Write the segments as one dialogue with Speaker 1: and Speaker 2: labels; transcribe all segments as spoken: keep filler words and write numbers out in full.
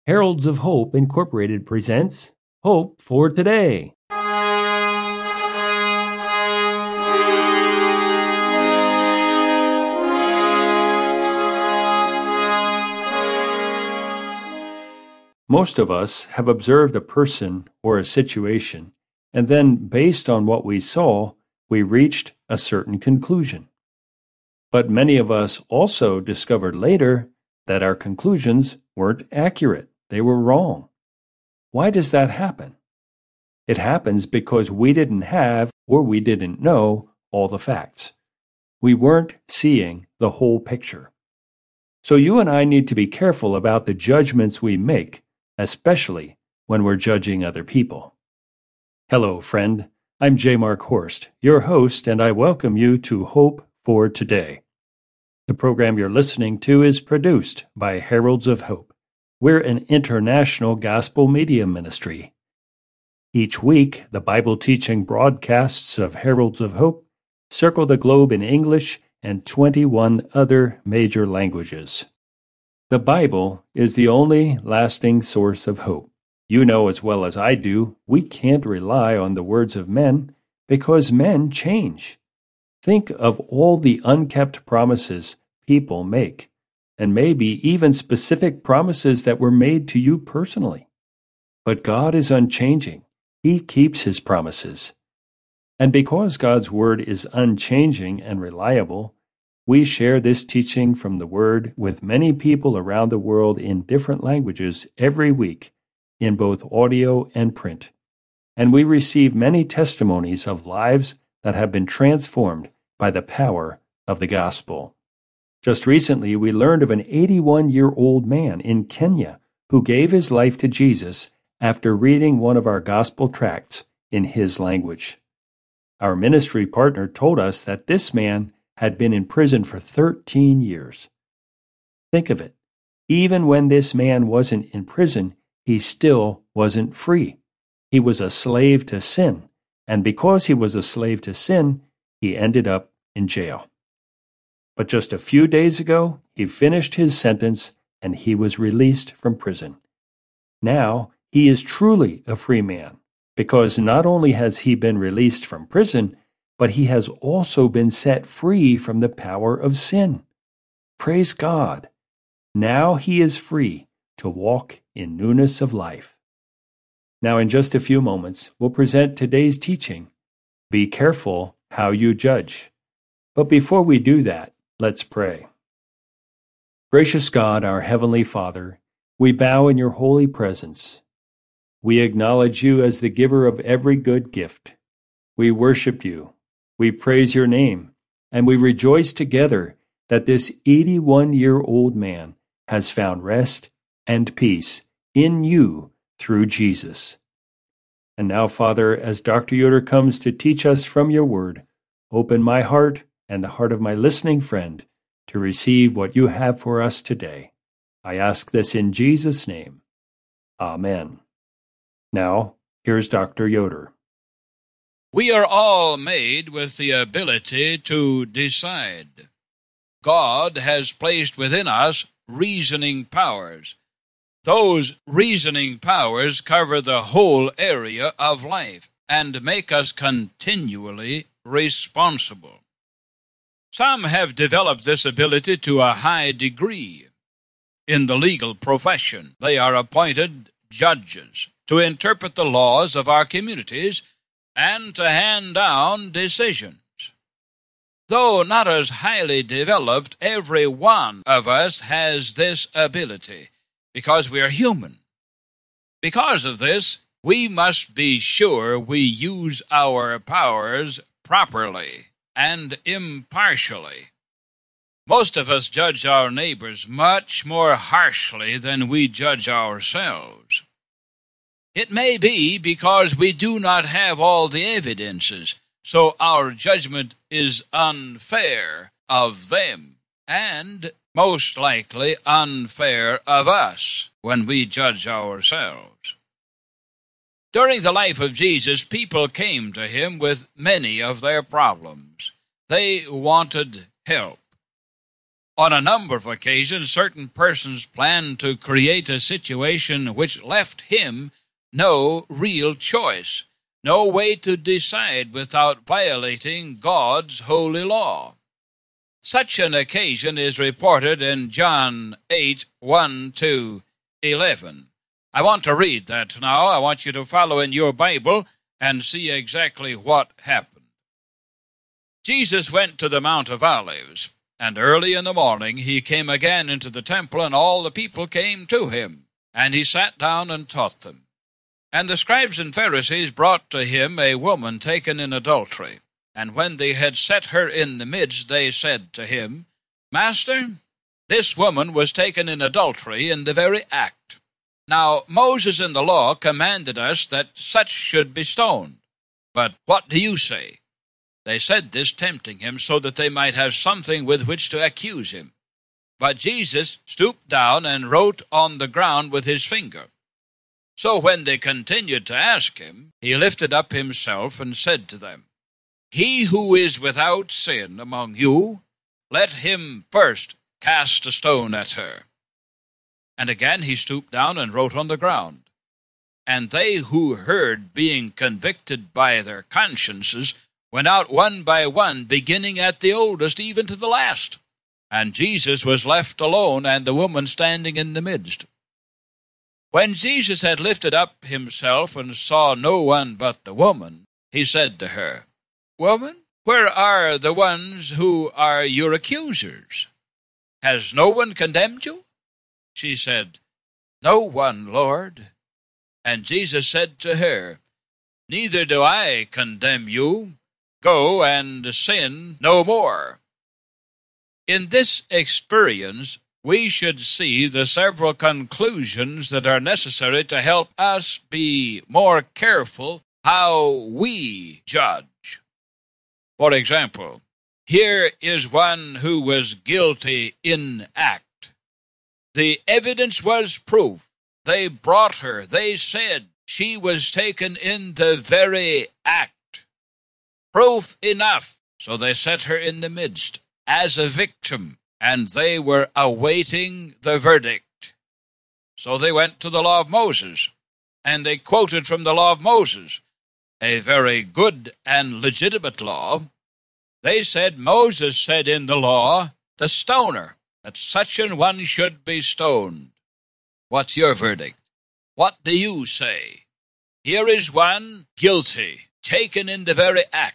Speaker 1: Heralds of Hope Incorporated presents Hope for Today. Most of us have observed a person or a situation, and then, based on what we saw, we reached a certain conclusion. But many of us also discovered later that our conclusions weren't accurate. They were wrong. Why does that happen? It happens because we didn't have or we didn't know all the facts. We weren't seeing the whole picture. So you and I need to be careful about the judgments we make, especially when we're judging other people. Hello, friend. I'm J. Mark Horst, your host, and I welcome you to Hope for Today. The program you're listening to is produced by Heralds of Hope. We're an international gospel media ministry. Each week, the Bible teaching broadcasts of Heralds of Hope circle the globe in English and twenty-one other major languages. The Bible is the only lasting source of hope. You know as well as I do, we can't rely on the words of men because men change. Think of all the unkept promises people make, and maybe even specific promises that were made to you personally. But God is unchanging. He keeps His promises. And because God's Word is unchanging and reliable, we share this teaching from the Word with many people around the world in different languages every week, in both audio and print. And we receive many testimonies of lives that have been transformed by the power of the gospel. Just recently, we learned of an eighty-one-year-old man in Kenya who gave his life to Jesus after reading one of our gospel tracts in his language. Our ministry partner told us that this man had been in prison for thirteen years. Think of it. Even when this man wasn't in prison, he still wasn't free. He was a slave to sin, and because he was a slave to sin, he ended up in jail. But just a few days ago, he finished his sentence and he was released from prison. Now, he is truly a free man, because not only has he been released from prison, but he has also been set free from the power of sin. Praise God! Now he is free to walk in newness of life. Now, in just a few moments, we'll present today's teaching. Be careful how you judge. But before we do that, let's pray. Gracious God, our Heavenly Father, we bow in your holy presence. We acknowledge you as the giver of every good gift. We worship you. We praise your name, and we rejoice together that this eighty-one-year-old man has found rest and peace in you through Jesus. And now, Father, as Doctor Yoder comes to teach us from your word, open my heart and the heart of my listening friend to receive what you have for us today. I ask this in Jesus' name. Amen. Now, here's Doctor Yoder.
Speaker 2: We are all made with the ability to decide. God has placed within us reasoning powers. Those reasoning powers cover the whole area of life and make us continually responsible. Some have developed this ability to a high degree. In the legal profession, they are appointed judges to interpret the laws of our communities and to hand down decisions. Though not as highly developed, every one of us has this ability because we are human. Because of this, we must be sure we use our powers properly and impartially. Most of us judge our neighbors much more harshly than we judge ourselves. It may be because we do not have all the evidences, so our judgment is unfair of them, and most likely unfair of us when we judge ourselves. During the life of Jesus, people came to him with many of their problems. They wanted help. On a number of occasions, certain persons planned to create a situation which left him no real choice, no way to decide without violating God's holy law. Such an occasion is reported in John eight, one to eleven. I want to read that now. I want you to follow in your Bible and see exactly what happened. Jesus went to the Mount of Olives, and early in the morning he came again into the temple, and all the people came to him, and he sat down and taught them. And the scribes and Pharisees brought to him a woman taken in adultery. And when they had set her in the midst, they said to him, Master, this woman was taken in adultery in the very act. Now Moses in the law commanded us that such should be stoned. But what do you say? They said this, tempting him, so that they might have something with which to accuse him. But Jesus stooped down and wrote on the ground with his finger. So when they continued to ask him, he lifted up himself and said to them, He who is without sin among you, let him first cast a stone at her. And again he stooped down and wrote on the ground. And they who heard, being convicted by their consciences, went out one by one, beginning at the oldest even to the last. And Jesus was left alone, and the woman standing in the midst. When Jesus had lifted up himself and saw no one but the woman, he said to her, Woman, where are the ones who are your accusers? Has no one condemned you? She said, No one, Lord. And Jesus said to her, Neither do I condemn you. Go and sin no more. In this experience, we should see the several conclusions that are necessary to help us be more careful how we judge. For example, here is one who was guilty in act. The evidence was proof. They brought her. They said she was taken in the very act. Proof enough. So they set her in the midst as a victim, and they were awaiting the verdict. So they went to the law of Moses, and they quoted from the law of Moses, a very good and legitimate law. They said, Moses said in the law, the stoner, that such an one should be stoned. What's your verdict? What do you say? Here is one guilty, taken in the very act.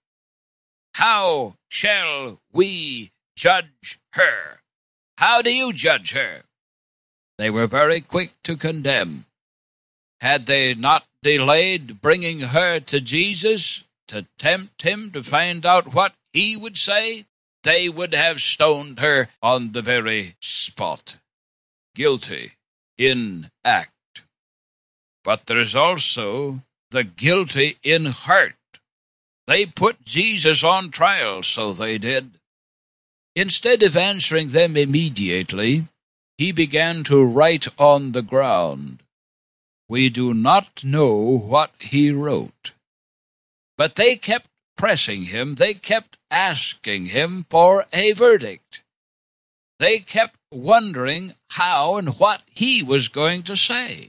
Speaker 2: How shall we judge her? How do you judge her? They were very quick to condemn. Had they not delayed bringing her to Jesus to tempt him to find out what he would say, they would have stoned her on the very spot. Guilty in act. But there is also the guilty in heart. They put Jesus on trial, so they did. Instead of answering them immediately, he began to write on the ground. We do not know what he wrote. But they kept pressing him. They kept asking him for a verdict. They kept wondering how and what he was going to say.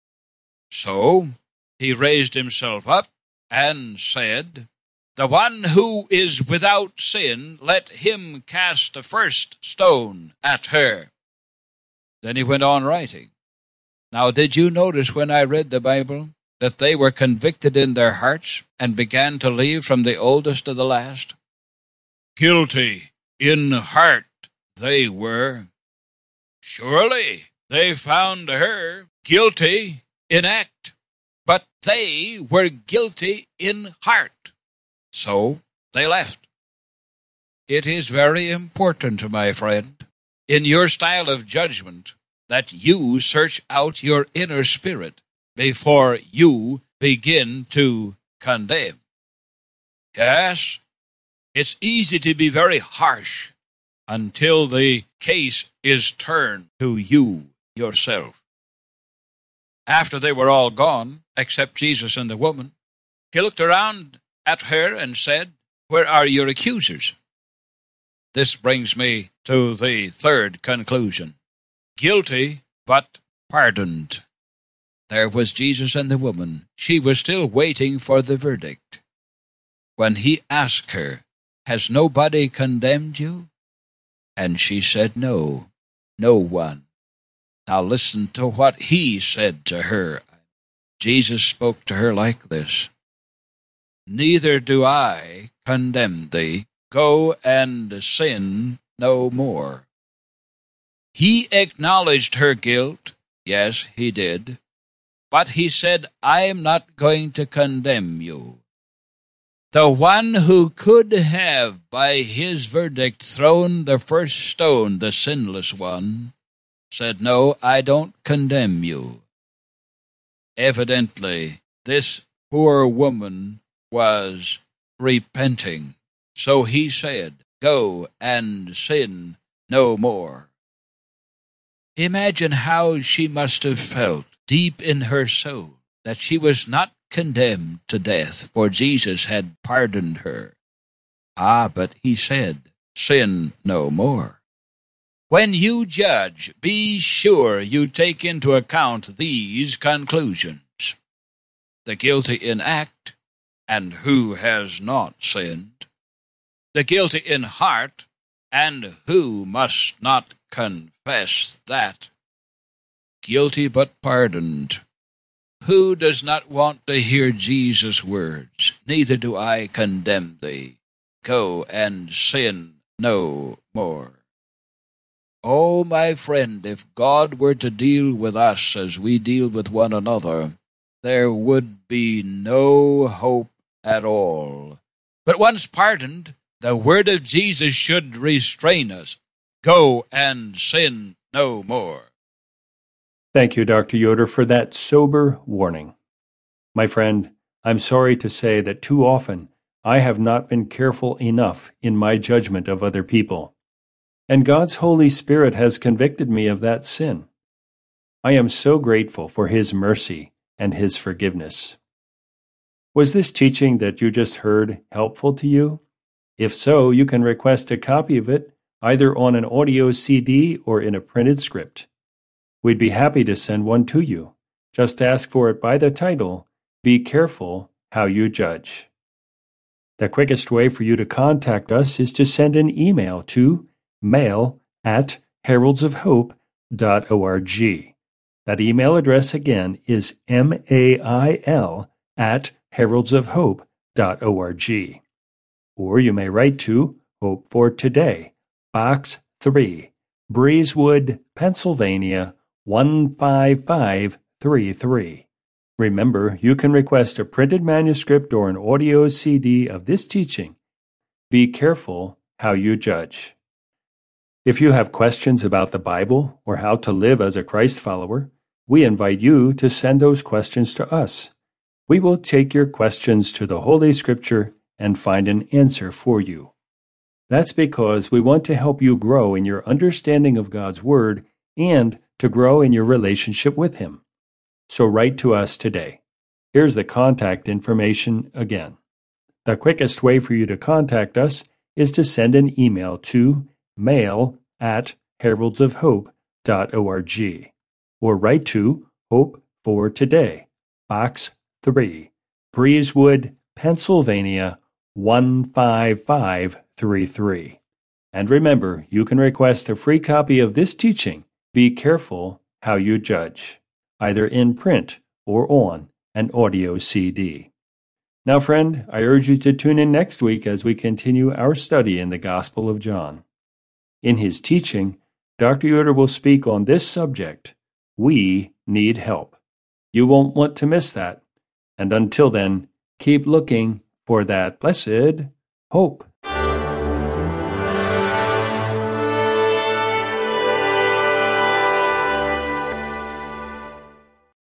Speaker 2: So he raised himself up and said, The one who is without sin, let him cast the first stone at her. Then he went on writing. Now, did you notice when I read the Bible that they were convicted in their hearts and began to leave from the oldest to the last? Guilty in heart they were. Surely they found her guilty in act, but they were guilty in heart. So they left. It is very important, my friend, in your style of judgment, that you search out your inner spirit before you begin to condemn. Yes, it's easy to be very harsh until the case is turned to you yourself. After they were all gone, except Jesus and the woman, he looked around at her and said, Where are your accusers? This brings me to the third conclusion. Guilty, but pardoned. There was Jesus and the woman. She was still waiting for the verdict. When he asked her, "Has nobody condemned you?" And she said, "No, no one." Now listen to what he said to her. Jesus spoke to her like this: "Neither do I condemn thee. Go and sin no more." He acknowledged her guilt. Yes, he did. But he said, "I am not going to condemn you." The one who could have, by his verdict, thrown the first stone, the sinless one, said, "No, I don't condemn you." Evidently, this poor woman was repenting. So he said, "Go and sin no more." Imagine how she must have felt deep in her soul that she was not condemned to death, for Jesus had pardoned her. Ah, but he said, "Sin no more." When you judge, be sure you take into account these conclusions: the guilty in act, and who has not sinned; the guilty in heart, and who must not confess that; guilty but pardoned. Who does not want to hear Jesus' words, "Neither do I condemn thee. Go and sin no more"? Oh, my friend, if God were to deal with us as we deal with one another, there would be no hope at all. But once pardoned, the word of Jesus should restrain us. Go and sin no more.
Speaker 1: Thank you, Doctor Yoder, for that sober warning. My friend, I'm sorry to say that too often I have not been careful enough in my judgment of other people, and God's Holy Spirit has convicted me of that sin. I am so grateful for His mercy and His forgiveness. Was this teaching that you just heard helpful to you? If so, you can request a copy of it either on an audio C D or in a printed script. We'd be happy to send one to you. Just ask for it by the title, "Be Careful How You Judge." The quickest way for you to contact us is to send an email to mail at heralds of hope dot org. That email address again is mail at heralds of hope dot org. Or you may write to Hope for Today, Box three, Breezewood, Pennsylvania, one five five three three. Remember, you can request a printed manuscript or an audio C D of this teaching. Be careful how you judge. If you have questions about the Bible or how to live as a Christ follower, we invite you to send those questions to us. We will take your questions to the Holy Scripture and find an answer for you. That's because we want to help you grow in your understanding of God's Word and to grow in your relationship with Him. So write to us today. Here's the contact information again. The quickest way for you to contact us is to send an email to mail at heralds of hope dot org or write to Hope for Today, Box three, Breezewood, Pennsylvania, one five five three three. And remember, you can request a free copy of this teaching, Be Careful How You Judge, either in print or on an audio C D. Now, friend, I urge you to tune in next week as we continue our study in the Gospel of John. In his teaching, Doctor Yoder will speak on this subject: we need help. You won't want to miss that. And until then, keep looking for that blessed hope.